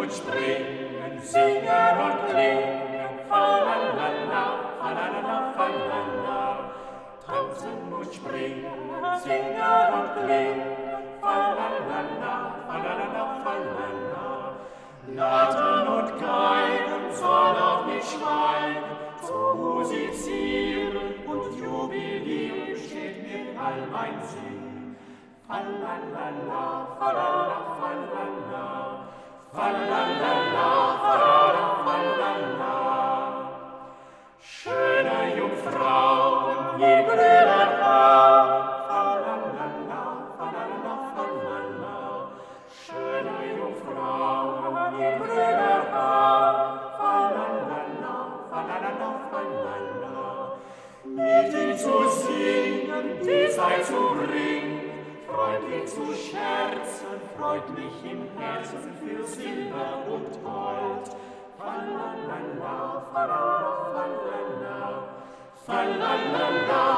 und springen, singen und klingen, falalala, falalala, falala. Tanzen und springen, singen und klingen, falalala, falalala, falala. Latten und Geigen soll auch nicht schweigen, zu musizieren und jubilieren steht mir all mein Sinn. Falalala, falala, falala, falalala, falala, falala. Schöne Jungfrauen, je grüner Haar, falalala, falala, falala. Schöne Jungfrauen, je grüner Haar, falalala, falala, falala. Mit ihm zu singen, die Zeit zu bringen, freundlich zu scherzen, freut mich im Herzen für Silber und Gold. Falalala, falala, falala, falalala.